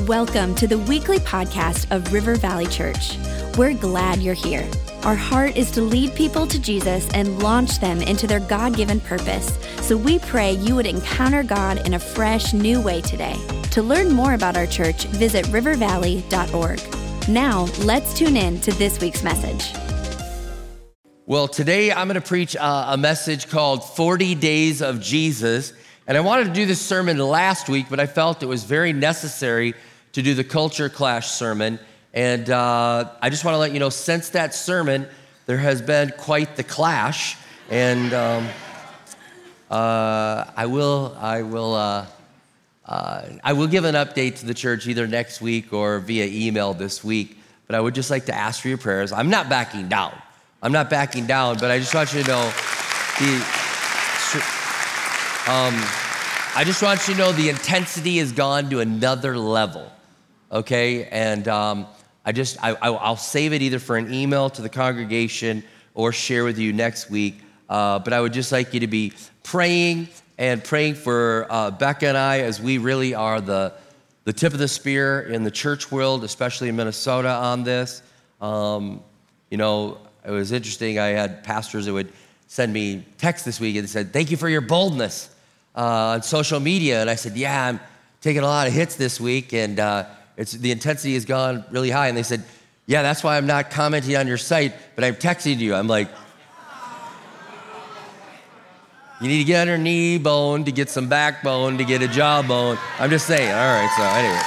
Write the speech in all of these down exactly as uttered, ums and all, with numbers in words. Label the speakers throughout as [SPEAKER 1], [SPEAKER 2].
[SPEAKER 1] Welcome to the weekly podcast of River Valley Church. We're glad you're here. Our heart is to lead people to Jesus and launch them into their God-given purpose. So we pray you would encounter God in a fresh, new way today. To learn more about our church, visit river valley dot org. Now, let's tune in to this week's message.
[SPEAKER 2] Well, today I'm going to preach uh, a message called forty days of Jesus. And I wanted to do this sermon last week, but I felt it was very necessary to do the Culture Clash sermon. And uh, I just want to let you know, since that sermon, there has been quite the clash. And um, uh, I will, I will, uh, uh, I will give an update to the church either next week or via email this week. But I would just like to ask for your prayers. I'm not backing down. I'm not backing down, but I just want you to know the. Um, I just want you to know the intensity has gone to another level, okay? And um, I just, I, I'll save it either for an email to the congregation or share with you next week. Uh, but I would just like you to be praying and praying for uh, Becca and I, as we really are the, the tip of the spear in the church world, especially in Minnesota on this. Um, you know, it was interesting. I had pastors that would send me texts this week and they said, "Thank you for your boldness Uh, on social media." And I said, yeah, I'm taking a lot of hits this week, and uh, it's the intensity has gone really high. And they said, yeah, that's why I'm not commenting on your site, but I'm texting you. I'm like, you need to get on your knee bone to get some backbone to get a jawbone. I'm just saying. All right, so anyway.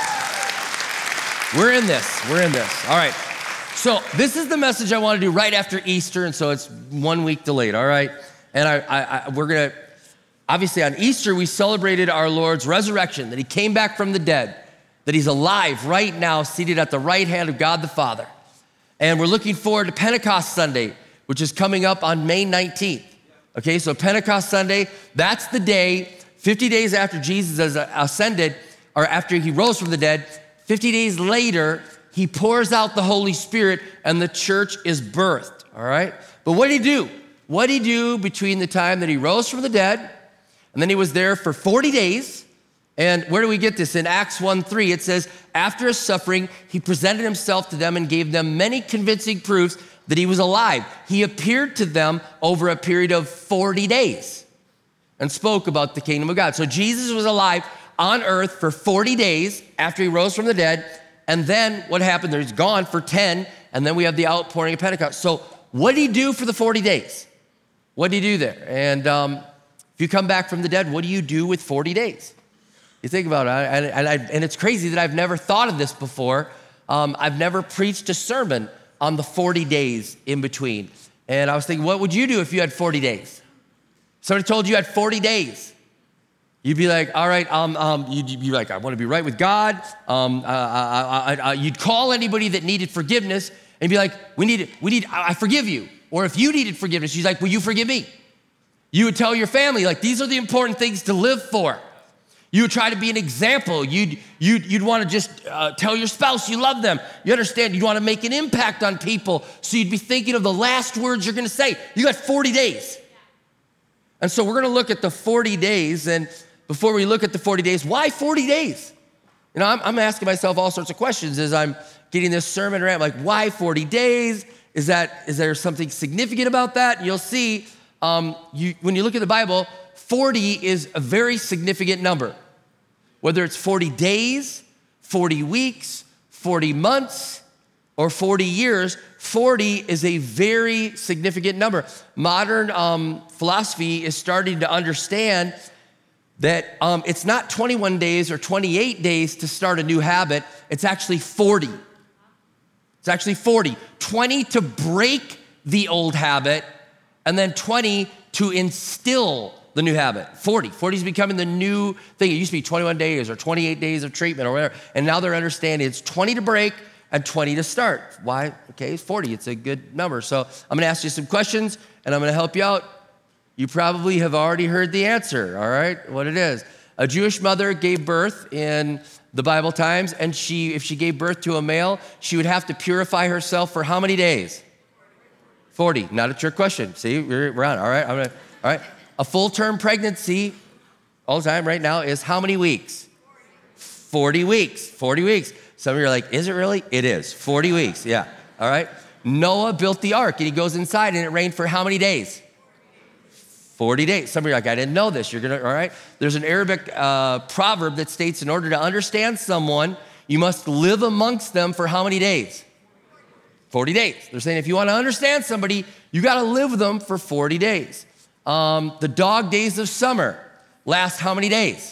[SPEAKER 2] We're in this. We're in this. All right. So this is the message I want to do right after Easter, and so it's one week delayed, all right? And I, I, I we're going to... Obviously, on Easter, we celebrated our Lord's resurrection, that he came back from the dead, that he's alive right now, seated at the right hand of God the Father. And we're looking forward to Pentecost Sunday, which is coming up on May nineteenth. Okay, so Pentecost Sunday, that's the day, fifty days after Jesus has ascended, or after he rose from the dead, fifty days later, he pours out the Holy Spirit and the church is birthed, all right? But what did he do? What did he do between the time that he rose from the dead and then he was there for forty days. And where do we get this? In Acts one three, it says, after his suffering, he presented himself to them and gave them many convincing proofs that he was alive. He appeared to them over a period of forty days and spoke about the kingdom of God. So Jesus was alive on earth for forty days after he rose from the dead. And then what happened there? He's gone for ten, and then we have the outpouring of Pentecost. So what did he do for the forty days? What did he do there? And um, if you come back from the dead, what do you do with forty days? You think about it, and, and, I, and it's crazy that I've never thought of this before. Um, I've never preached a sermon on the forty days in between. And I was thinking, what would you do if you had forty days? Somebody told you you had forty days. You'd be like, all right, um, um, you'd be like, I want to be right with God. Um, uh, I, I, I, you'd call anybody that needed forgiveness and be like, we need, we need, I forgive you. Or if you needed forgiveness, she's like, will you forgive me? You would tell your family, like, these are the important things to live for. You would try to be an example. You'd, you'd, you'd want to just uh, tell your spouse you love them. You understand? You'd want to make an impact on people. So you'd be thinking of the last words you're going to say. You got forty days. And so we're going to look at the forty days. And before we look at the forty days, why forty days? You know, I'm, I'm asking myself all sorts of questions as I'm getting this sermon around. Like, why forty days? Is that, is there something significant about that? And you'll see. Um, you, when you look at the Bible, forty is a very significant number. Whether it's forty days, forty weeks, forty months, or forty years, forty is a very significant number. Modern um, philosophy is starting to understand that um, it's not twenty-one days or twenty-eight days to start a new habit. It's actually forty. It's actually forty. twenty to break the old habit, and then twenty to instill the new habit. forty. forty is becoming the new thing. It used to be twenty-one days or twenty-eight days of treatment or whatever. And now they're understanding it's twenty to break and twenty to start. Why? Okay, it's forty. It's a good number. So I'm going to ask you some questions and I'm going to help you out. You probably have already heard the answer, all right, what it is. A Jewish mother gave birth in the Bible times, and she, if she gave birth to a male, she would have to purify herself for how many days? forty. Not a trick question. See, we're, we're on. All right. I'm gonna, all right. A full-term pregnancy all the time right now is how many weeks? forty weeks, forty weeks. Some of you are like, is it really? It is, forty weeks, yeah, all right? Noah built the ark, and he goes inside, and it rained for how many days? forty days. Some of you are like, I didn't know this. You're gonna, all right? There's an Arabic uh, proverb that states, in order to understand someone, you must live amongst them for how many days? forty days. They're saying if you want to understand somebody, you got to live with them for forty days. Um, the dog days of summer last how many days?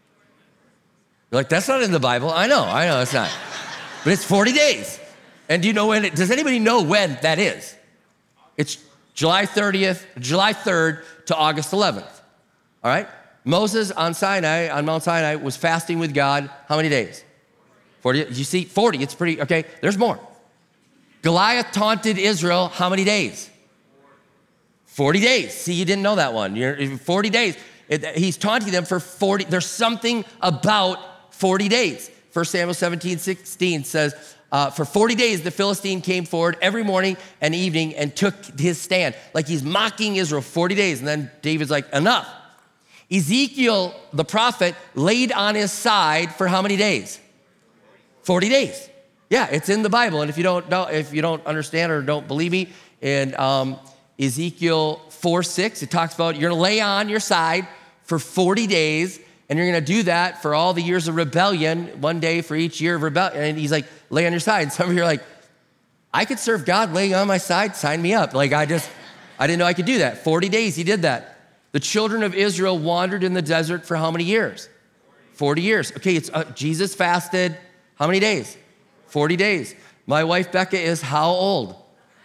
[SPEAKER 2] You're like, that's not in the Bible. I know, I know it's not. But it's forty days. And do you know when it, does anybody know when that is? It's July thirtieth, July third to August eleventh, all right? Moses on Sinai, on Mount Sinai, was fasting with God how many days? forty, you see, forty, it's pretty, okay, there's more. Goliath taunted Israel how many days? forty days. See, you didn't know that one. You're, forty days. It, he's taunting them for forty. There's something about forty days. First Samuel seventeen, sixteen says, uh, for forty days the Philistine came forward every morning and evening and took his stand. Like he's mocking Israel forty days. And then David's like, enough. Ezekiel, the prophet, laid on his side for how many days? forty days. Yeah, it's in the Bible. And if you don't know, if you don't understand or don't believe me, in um, Ezekiel four six, it talks about you're gonna lay on your side for forty days, and you're gonna do that for all the years of rebellion, one day for each year of rebellion. And he's like, lay on your side. And some of you are like, I could serve God laying on my side, sign me up. Like I just, I didn't know I could do that. forty days, he did that. The children of Israel wandered in the desert for how many years? forty years. Okay, it's uh, Jesus fasted how many days? forty days. My wife, Becca, is how old?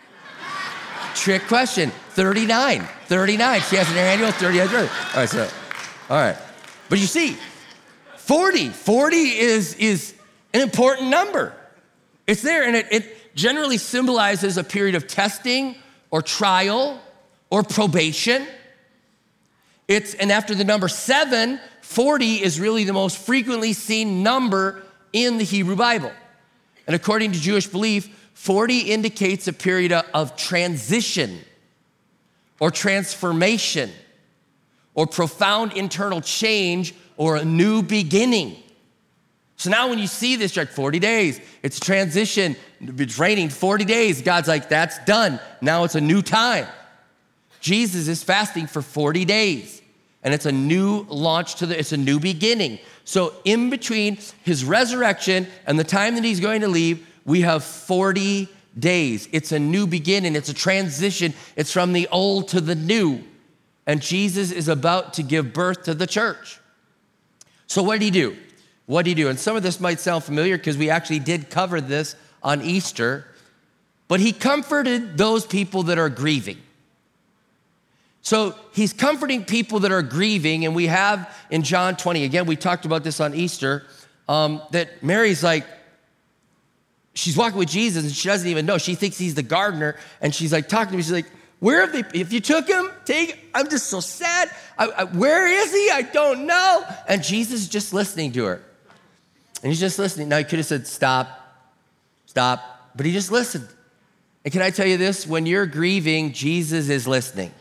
[SPEAKER 2] Trick question, thirty-nine. thirty-nine, she has an annual thirty-nine birthday. All right, so, all right. But you see, forty, forty is, is an important number. It's there, and it, it generally symbolizes a period of testing or trial or probation. It's, and after the number seven, forty is really the most frequently seen number in the Hebrew Bible. And according to Jewish belief, forty indicates a period of transition or transformation or profound internal change or a new beginning. So now when you see this, you're like forty days, it's transition, it's raining forty days. God's like, that's done. Now it's a new time. Jesus is fasting for forty days, and it's a new launch to the, it's a new beginning. So in between his resurrection and the time that he's going to leave, we have forty days. It's a new beginning. It's a transition. It's from the old to the new. And Jesus is about to give birth to the church. So what did he do? What did he do? And some of this might sound familiar because we actually did cover this on Easter. But he comforted those people that are grieving. So he's comforting people that are grieving, and we have in John twenty, again, we talked about this on Easter, um, that Mary's like, she's walking with Jesus and she doesn't even know. She thinks he's the gardener, and she's like talking to me. She's like, where have they, if you took him, take, I'm just so sad. I, I, where is he? I don't know. And Jesus is just listening to her. And he's just listening. Now he could have said, stop, stop, but he just listened. And can I tell you this? When you're grieving, Jesus is listening.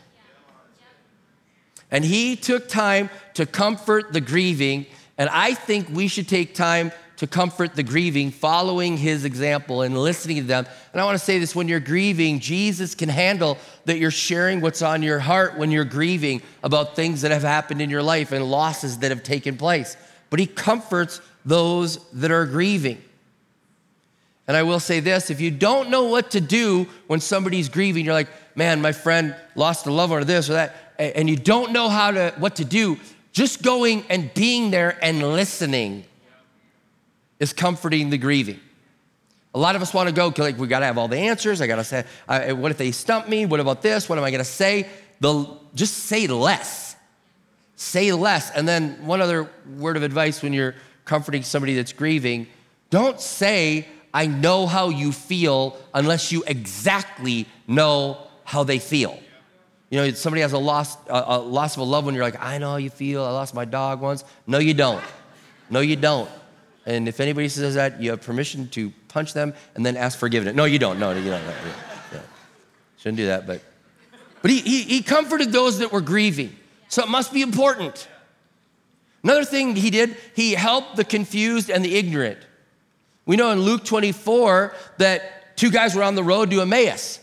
[SPEAKER 2] And he took time to comfort the grieving, and I think we should take time to comfort the grieving, following his example and listening to them. And I want to say this, when you're grieving, Jesus can handle that you're sharing what's on your heart when you're grieving about things that have happened in your life and losses that have taken place. But he comforts those that are grieving. And I will say this, if you don't know what to do when somebody's grieving, you're like, man, my friend lost a loved one or this or that, and you don't know how to, what to do, just going and being there and listening is comforting the grieving. A lot of us want to go, like, we got to have all the answers. I got to say, I, what if they stump me? What about this? What am I going to say? They'll just say less. Say less. And then one other word of advice when you're comforting somebody that's grieving, don't say, I know how you feel, unless you exactly know how they feel. You know, somebody has a loss, a, a loss of a loved one, you're like, I know how you feel, I lost my dog once. No, you don't. No, you don't. And if anybody says that, you have permission to punch them and then ask forgiveness. No, you don't. No, you don't. No, yeah, yeah. Shouldn't do that, but but he, he he comforted those that were grieving. So it must be important. Another thing he did, he helped the confused and the ignorant. We know in Luke twenty-four that two guys were on the road to Emmaus.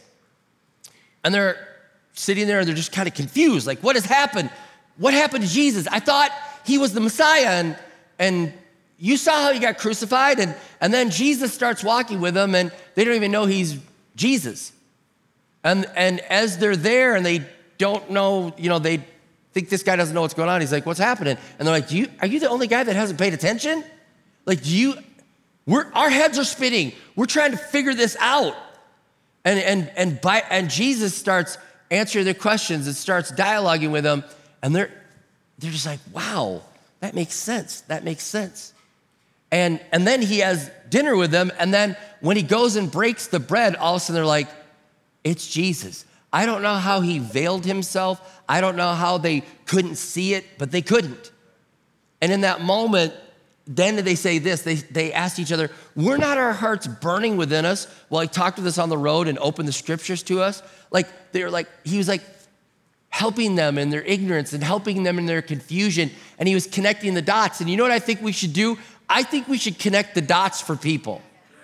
[SPEAKER 2] And they're sitting there and they're just kind of confused. Like, what has happened? What happened to Jesus? I thought he was the Messiah. And, and you saw how he got crucified. And, and then Jesus starts walking with them and they don't even know he's Jesus. And, and as they're there and they don't know, you know, they think this guy doesn't know what's going on. He's like, what's happening? And they're like, do you, are you the only guy that hasn't paid attention? Like, do you, we're, our heads are spinning. We're trying to figure this out. And, and, and, by, and Jesus starts answering their questions and starts dialoguing with them. And they're, they're just like, wow, that makes sense. That makes sense. And, and then he has dinner with them. And then when he goes and breaks the bread, all of a sudden they're like, it's Jesus. I don't know how he veiled himself. I don't know how they couldn't see it, but they couldn't. And in that moment, then they say this, they, they asked each other, were not our hearts burning within us while he talked with us on the road and opened the scriptures to us? Like, they were like, he was like helping them in their ignorance and helping them in their confusion. And he was connecting the dots. And you know what I think we should do? I think we should connect the dots for people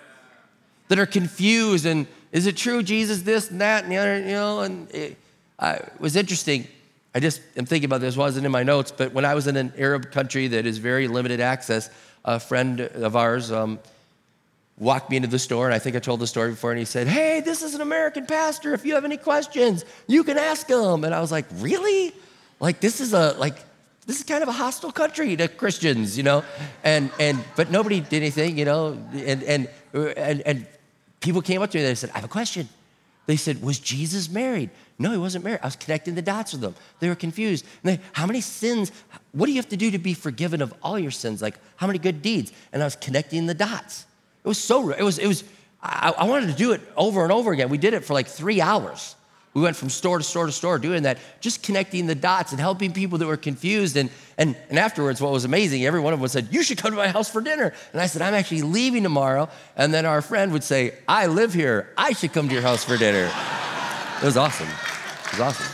[SPEAKER 2] that are confused. And is it true, Jesus, this and that and the other, you know? And it, uh, it was interesting. I just am thinking about this, wasn't in my notes, but when I was in an Arab country that is very limited access, a friend of ours um, walked me into the store, and I think I told the story before, and he said, hey, this is an American pastor. If you have any questions, you can ask him. And I was like, really? Like, this is a, like, this is kind of a hostile country to Christians, you know? And, and, but nobody did anything, you know? And, and, and, and people came up to me and they said, I have a question. They said, was Jesus married? No, he wasn't married. I was connecting the dots with them. They were confused. And they, how many sins, what do you have to do to be forgiven of all your sins? Like, how many good deeds? And I was connecting the dots. It was so, it was, it was, I, I wanted to do it over and over again. We did it for like three hours. We went from store to store to store doing that, just connecting the dots and helping people that were confused. And, and, and afterwards, what was amazing, every one of them said, you should come to my house for dinner. And I said, I'm actually leaving tomorrow. And then our friend would say, I live here. I should come to your house for dinner. It was awesome. It was awesome.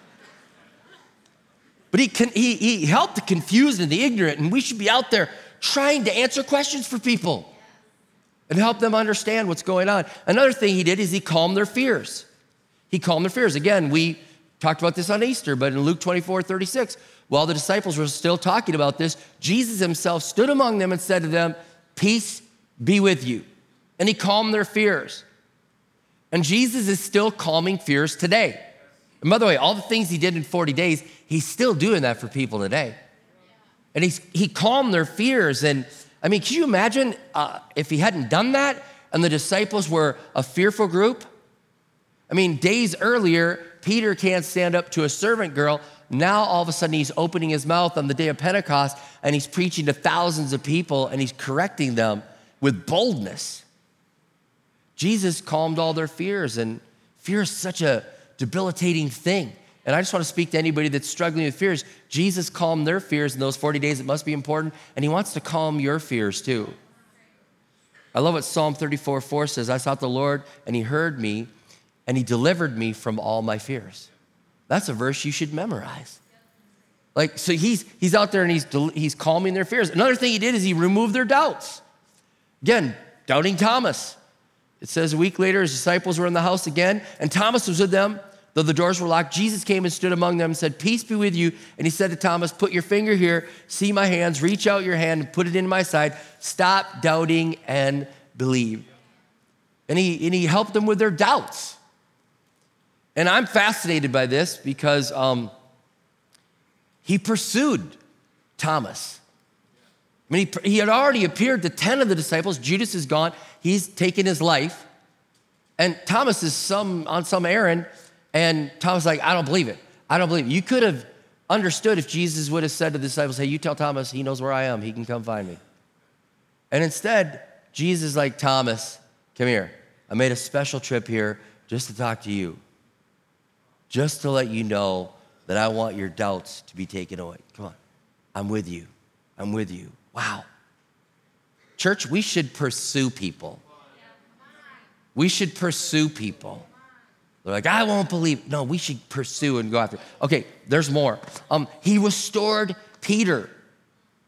[SPEAKER 2] But he, he, he helped the confused and the ignorant, and we should be out there trying to answer questions for people and help them understand what's going on. Another thing he did is he calmed their fears. He calmed their fears. Again, we talked about this on Easter, but in Luke twenty-four thirty-six, while the disciples were still talking about this, Jesus himself stood among them and said to them, peace be with you. And he calmed their fears. And Jesus is still calming fears today. And by the way, all the things he did in forty days, he's still doing that for people today. And he's, he calmed their fears. And I mean, can you imagine uh, if he hadn't done that and the disciples were a fearful group? I mean, days earlier, Peter can't stand up to a servant girl. Now, all of a sudden, he's opening his mouth on the day of Pentecost, and he's preaching to thousands of people, and he's correcting them with boldness. Jesus calmed all their fears, and fear is such a debilitating thing. And I just want to speak to anybody that's struggling with fears. Jesus calmed their fears in those forty days. It must be important, and he wants to calm your fears too. I love what Psalm thirty-four four says, I sought the Lord, and he heard me, and he delivered me from all my fears. That's a verse you should memorize. Like, so he's he's out there and he's he's calming their fears. Another thing he did is he removed their doubts. Again, doubting Thomas. It says a week later, his disciples were in the house again, and Thomas was with them. Though the doors were locked, Jesus came and stood among them and said, peace be with you. And he said to Thomas, put your finger here, see my hands, reach out your hand and put it in my side. Stop doubting and believe. And he, and he helped them with their doubts. And I'm fascinated by this because um, he pursued Thomas. I mean, he, he had already appeared to ten of the disciples. Judas is gone. He's taken his life. And Thomas is some on some errand. And Thomas is like, I don't believe it. I don't believe it. You could have understood if Jesus would have said to the disciples, hey, you tell Thomas he knows where I am. He can come find me. And instead, Jesus is like, Thomas, come here. I made a special trip here just to talk to you. Just to let you know that I want your doubts to be taken away. Come on. I'm with you. I'm with you. Wow. Church, we should pursue people. We should pursue people. They're like, I won't believe. No, we should pursue and go after. Okay, there's more. Um, he restored Peter.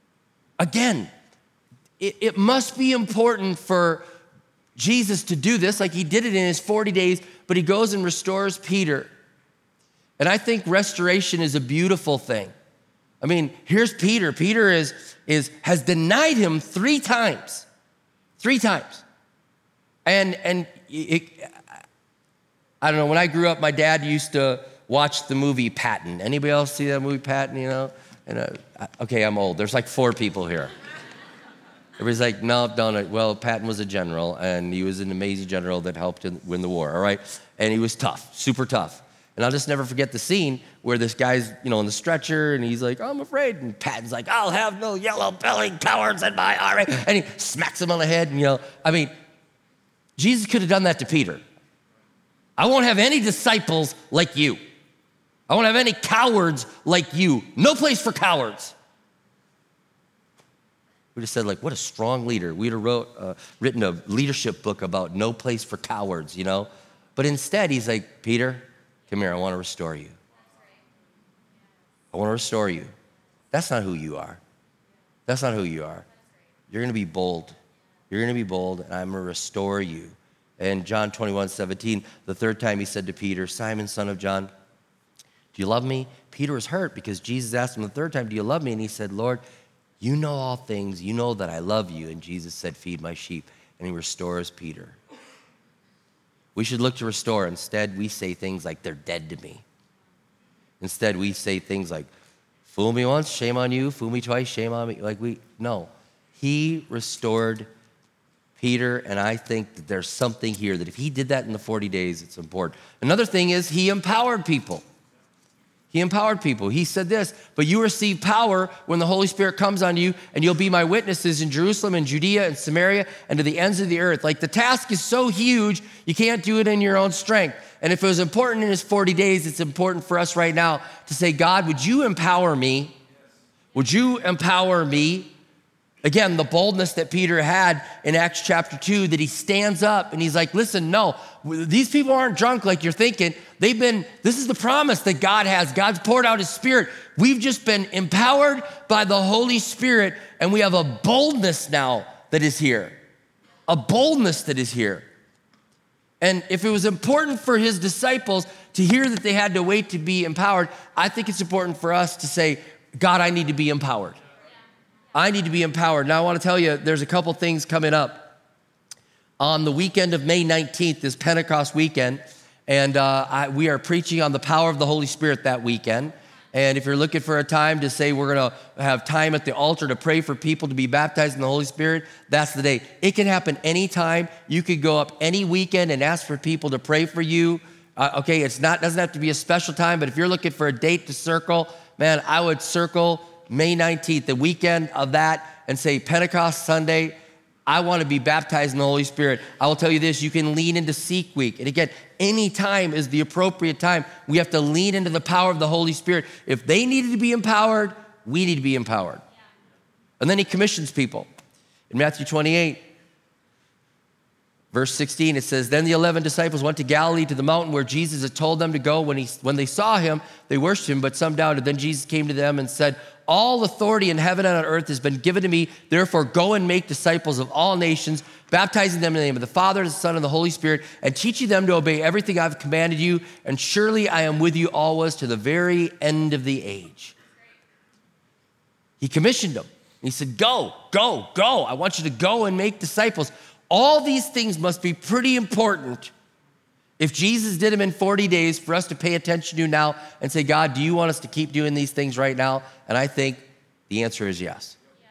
[SPEAKER 2] again, it, it must be important for Jesus to do this, like he did it in his forty days, but he goes and restores Peter. And I think restoration is a beautiful thing. I mean, here's Peter. Peter is, is, has denied him three times, three times. And, and it, I don't know, when I grew up, my dad used to watch the movie Patton. Anybody else see that movie Patton, you know? And, uh, okay, I'm old. There's like four people here. Everybody's like, no, don't. Well, Patton was a general, and he was an amazing general that helped win the war, all right? And he was tough, super tough. And I'll just never forget the scene where this guy's, you know, on the stretcher, and he's like, I'm afraid. And Patton's like, I'll have no yellow-bellied cowards in my army. And he smacks him on the head, and, you know, I mean, Jesus could have done that to Peter. I won't have any disciples like you. I won't have any cowards like you. No place for cowards. We just said, like, what a strong leader. We'd have wrote, uh, written a leadership book about no place for cowards, you know? But instead, he's like, Peter, come here, I want to restore you. I want to restore you. That's not who you are. That's not who you are. You're going to be bold. You're going to be bold, and I'm going to restore you. And John twenty-one seventeen, the third time he said to Peter, Simon, son of John, do you love me? Peter was hurt because Jesus asked him the third time, do you love me? And he said, Lord, you know all things. You know that I love you. And Jesus said, feed my sheep. And he restores Peter. We should look to restore. Instead, we say things like, they're dead to me. Instead, we say things like, fool me once, shame on you. Fool me twice, shame on me. Like we, no. He restored Peter, and I think that there's something here that if he did that in the forty days, it's important. Another thing is he empowered people. He empowered people. He said this, but you receive power when the Holy Spirit comes on you, and you'll be my witnesses in Jerusalem and Judea and Samaria and to the ends of the earth. Like the task is so huge, you can't do it in your own strength. And if it was important in his forty days, it's important for us right now to say, God, would you empower me? Would you empower me? Again, the boldness that Peter had in Acts chapter two, that he stands up and he's like, listen, no, these people aren't drunk like you're thinking. They've been, this is the promise that God has. God's poured out his Spirit. We've just been empowered by the Holy Spirit, and we have a boldness now that is here. A boldness that is here. And if it was important for his disciples to hear that they had to wait to be empowered, I think it's important for us to say, God, I need to be empowered. I need to be empowered. Now, I want to tell you, there's a couple things coming up. On the weekend of May nineteenth is Pentecost weekend, and uh, I, we are preaching on the power of the Holy Spirit that weekend. And if you're looking for a time to say we're going to have time at the altar to pray for people to be baptized in the Holy Spirit, that's the day. It can happen anytime. You could go up any weekend and ask for people to pray for you. Uh, okay, it's not doesn't have to be a special time, but if you're looking for a date to circle, man, I would circle May nineteenth, the weekend of that, and say Pentecost Sunday, I want to be baptized in the Holy Spirit. I will tell you this, you can lean into Seek Week. And again, any time is the appropriate time. We have to lean into the power of the Holy Spirit. If they needed to be empowered, we need to be empowered. And then he commissions people. In Matthew twenty-eight, verse sixteen, it says, then the eleven disciples went to Galilee to the mountain where Jesus had told them to go. When, he, when they saw him, they worshiped him, but some doubted. Then Jesus came to them and said, all authority in heaven and on earth has been given to me. Therefore, go and make disciples of all nations, baptizing them in the name of the Father, the Son, and the Holy Spirit, and teaching them to obey everything I've commanded you. And surely I am with you always to the very end of the age. He commissioned them. He said, go, go, go. I want you to go and make disciples. All these things must be pretty important if Jesus did them in forty days for us to pay attention to now and say, God, do you want us to keep doing these things right now? And I think the answer is yes. Yeah.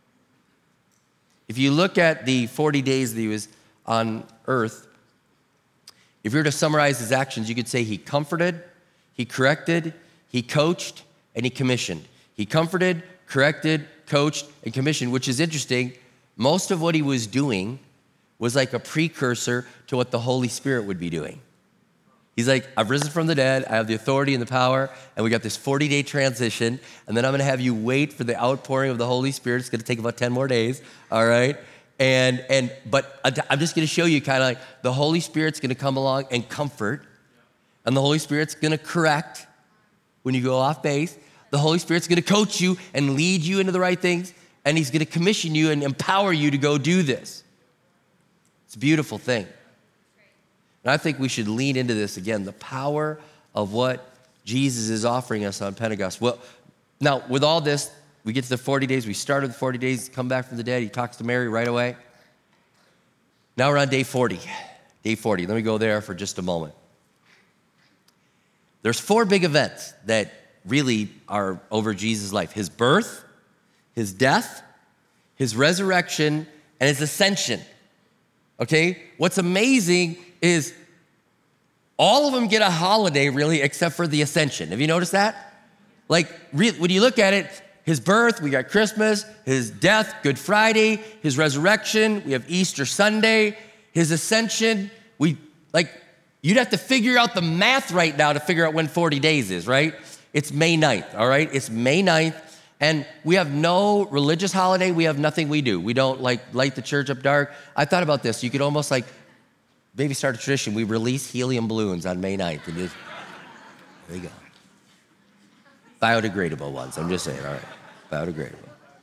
[SPEAKER 2] If you look at the forty days that he was on earth, if you were to summarize his actions, you could say he comforted, he corrected, he coached, and he commissioned. He comforted, corrected, coached, and commissioned, which is interesting. Most of what he was doing was like a precursor to what the Holy Spirit would be doing. He's like, I've risen from the dead, I have the authority and the power, and we got this forty-day transition, and then I'm gonna have you wait for the outpouring of the Holy Spirit. It's gonna take about ten more days, all right? And, and but I'm just gonna show you kind of like the Holy Spirit's gonna come along and comfort, and the Holy Spirit's gonna correct when you go off base. The Holy Spirit's gonna coach you and lead you into the right things, and he's gonna commission you and empower you to go do this. It's a beautiful thing. And I think we should lean into this again, the power of what Jesus is offering us on Pentecost. Well, now with all this, we get to the forty days, we started the forty days, come back from the dead, he talks to Mary right away. Now we're on day forty, day forty. Let me go there for just a moment. There's four big events that really are over Jesus' life. His birth, his death, his resurrection, and his ascension. Okay? What's amazing is all of them get a holiday, really, except for the ascension. Have you noticed that? Like, when you look at it, his birth, we got Christmas. His death, Good Friday. His resurrection, we have Easter Sunday. His ascension, we, like, you'd have to figure out the math right now to figure out when forty days is, right? It's May ninth, all right? It's May ninth, and we have no religious holiday. We have nothing we do. We don't, like, light the church up dark. I thought about this. You could almost, like, maybe start a tradition. We release helium balloons on May ninth. And just, there you go. Biodegradable ones, I'm just saying, all right. Biodegradable.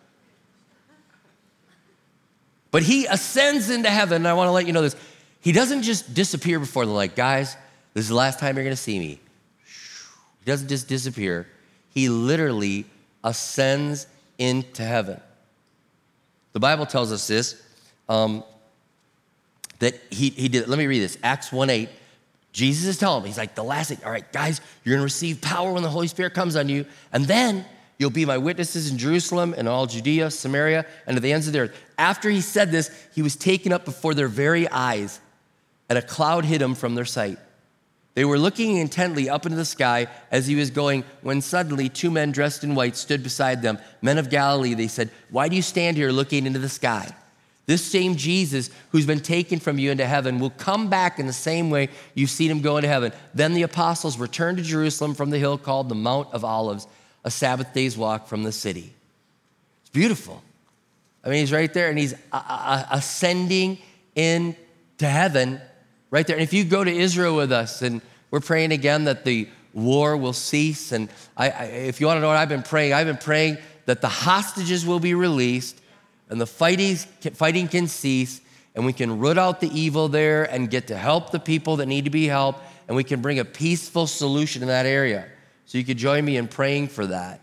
[SPEAKER 2] But he ascends into heaven, and I want to let you know this. He doesn't just disappear before they're like, guys, this is the last time you're going to see me. He doesn't just disappear. He literally ascends into heaven. The Bible tells us this, um, that he, he did. Let me read this, Acts one eight. Jesus is telling him, he's like, the last thing, all right, guys, you're gonna receive power when the Holy Spirit comes on you, and then you'll be my witnesses in Jerusalem and all Judea, Samaria, and to the ends of the earth. After he said this, he was taken up before their very eyes, and a cloud hid him from their sight. They were looking intently up into the sky as he was going, when suddenly two men dressed in white stood beside them. Men of Galilee, they said, why do you stand here looking into the sky? This same Jesus who's been taken from you into heaven will come back in the same way you've seen him go into heaven. Then the apostles returned to Jerusalem from the hill called the Mount of Olives, a Sabbath day's walk from the city. It's beautiful. I mean, he's right there, and he's uh, ascending into heaven right there. And if you go to Israel with us, and we're praying again that the war will cease. And I, I, if you want to know what I've been praying, I've been praying that the hostages will be released and the fighting, fighting can cease, and we can root out the evil there and get to help the people that need to be helped, and we can bring a peaceful solution in that area. So you could join me in praying for that.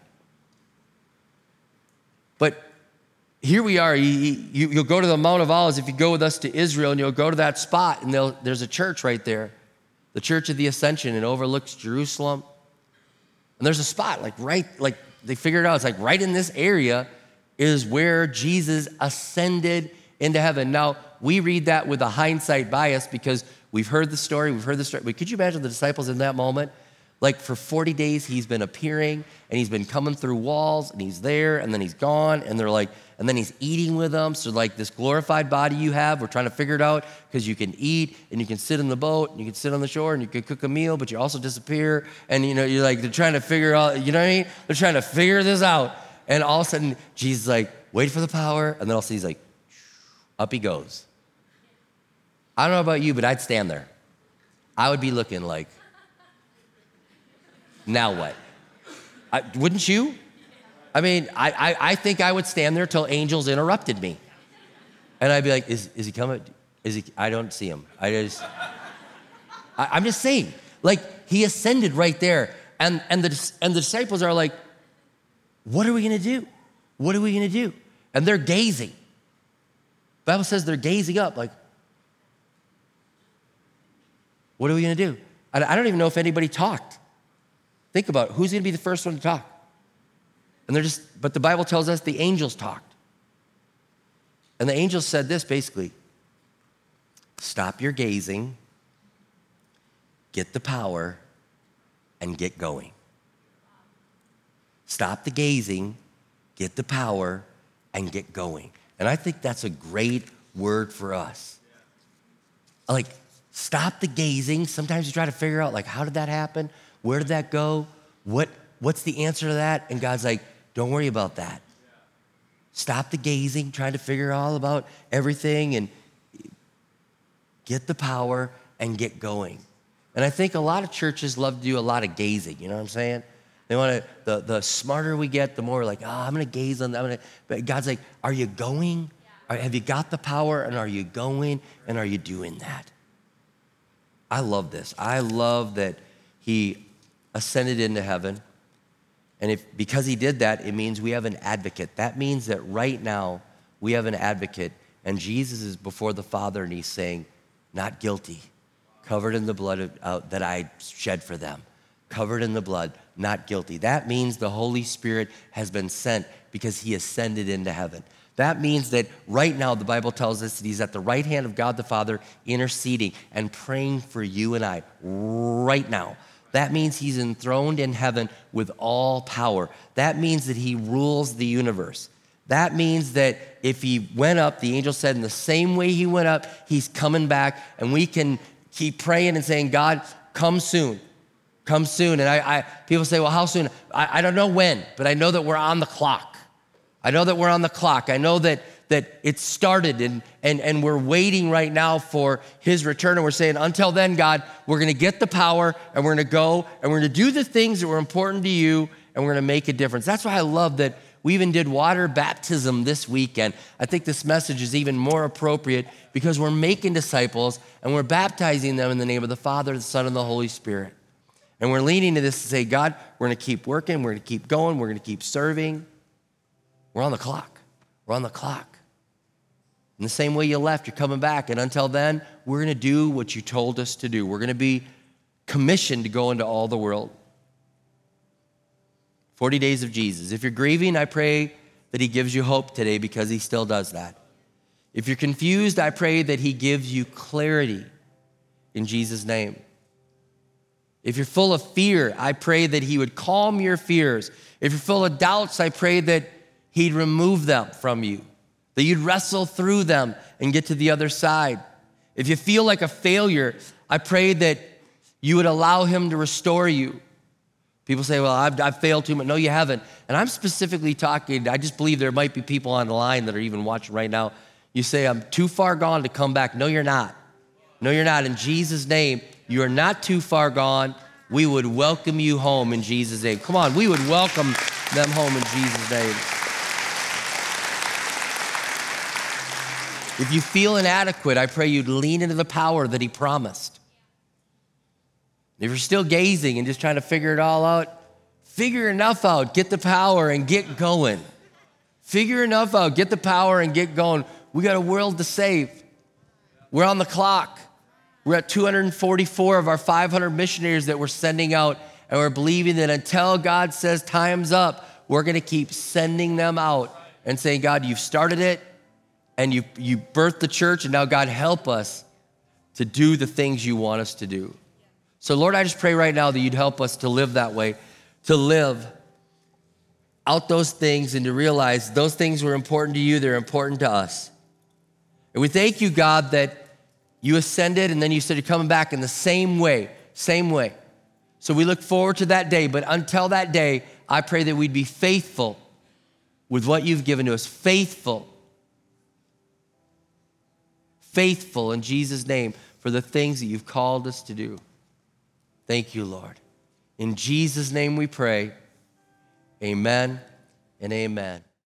[SPEAKER 2] But here we are. You, you, you'll go to the Mount of Olives if you go with us to Israel, and you'll go to that spot, and there's a church right there, the Church of the Ascension. It overlooks Jerusalem. And there's a spot, like right, like they figured out, it's like right in this area is where Jesus ascended into heaven. Now, we read that with a hindsight bias because we've heard the story, we've heard the story. But could you imagine the disciples in that moment? Like for forty days, he's been appearing and he's been coming through walls and he's there and then he's gone and they're like, and then he's eating with them. So like this glorified body you have, we're trying to figure it out because you can eat and you can sit in the boat and you can sit on the shore and you can cook a meal, but you also disappear. And you know, you're like, they're trying to figure out, you know what I mean? They're trying to figure this out. And all of a sudden, Jesus is like, wait for the power. And then all of a sudden he's like, up he goes. I don't know about you, but I'd stand there. I would be looking like, now what? I, wouldn't you? I mean, I, I, I think I would stand there till angels interrupted me. And I'd be like, is, is he coming? Is he? I don't see him. I just, I, I'm just saying, like he ascended right there. And, and, the, and the disciples are like, what are we gonna do? What are we gonna do? And they're gazing. The Bible says they're gazing up like, what are we gonna do? I, I don't even know if anybody talked. Think about it. Who's gonna be the first one to talk? And they're just, but the Bible tells us the angels talked. And the angels said this basically, stop your gazing, get the power, and get going. Stop the gazing, get the power, and get going. And I think that's a great word for us. Like, stop the gazing. Sometimes you try to figure out, like, how did that happen? Where did that go? What, what's the answer to that? And God's like, don't worry about that. Stop the gazing, trying to figure all about everything, and get the power and get going. And I think a lot of churches love to do a lot of gazing, you know what I'm saying? They want to, the, the smarter we get, the more like, oh, I'm going to gaze on that. I'm gonna, but God's like, are you going? Are, have you got the power? And are you going? And are you doing that? I love this. I love that he ascended into heaven. And if because he did that, it means we have an advocate. That means that right now we have an advocate. And Jesus is before the Father and he's saying, not guilty, covered in the blood of, uh, that I shed for them. Covered in the blood, not guilty. That means the Holy Spirit has been sent because he ascended into heaven. That means that right now the Bible tells us that he's at the right hand of God the Father interceding and praying for you and I right now. That means he's enthroned in heaven with all power. That means that he rules the universe. That means that if he went up, the angel said in the same way he went up, he's coming back, and we can keep praying and saying, God, come soon. Come soon. And I, I people say, well, how soon? I, I don't know when, but I know that we're on the clock. I know that we're on the clock. I know that that it started and, and, and we're waiting right now for his return. And we're saying, until then, God, we're going to get the power and we're going to go and we're going to do the things that were important to you and we're going to make a difference. That's why I love that we even did water baptism this weekend. I think this message is even more appropriate because we're making disciples and we're baptizing them in the name of the Father, the Son, and the Holy Spirit. And we're leaning to this to say, God, we're going to keep working. We're going to keep going. We're going to keep serving. We're on the clock. We're on the clock. In the same way you left, you're coming back. And until then, we're going to do what you told us to do. We're going to be commissioned to go into all the world. forty days of Jesus. If you're grieving, I pray that he gives you hope today because he still does that. If you're confused, I pray that he gives you clarity in Jesus' name. If you're full of fear, I pray that he would calm your fears. If you're full of doubts, I pray that he'd remove them from you, that you'd wrestle through them and get to the other side. If you feel like a failure, I pray that you would allow him to restore you. People say, well, I've, I've failed too much. No, you haven't. And I'm specifically talking, I just believe there might be people on the line that are even watching right now. You say, I'm too far gone to come back. No, you're not. No, you're not. In Jesus' name, you are not too far gone. We would welcome you home in Jesus' name. Come on, we would welcome them home in Jesus' name. If you feel inadequate, I pray you'd lean into the power that he promised. If you're still gazing and just trying to figure it all out, figure enough out, get the power and get going. Figure enough out, get the power and get going. We got a world to save. We're on the clock. We're at two hundred forty-four of our five hundred missionaries that we're sending out, and we're believing that until God says time's up, we're gonna keep sending them out and saying, God, you've started it, and you, you birthed the church, and now God, help us to do the things you want us to do. So Lord, I just pray right now that you'd help us to live that way, to live out those things and to realize those things were important to you, they're important to us. And we thank you, God, that you ascended and then you said you're coming back in the same way, same way. So we look forward to that day, but until that day, I pray that we'd be faithful with what you've given to us, faithful, faithful in Jesus' name for the things that you've called us to do. Thank you, Lord. In Jesus' name we pray, amen and amen.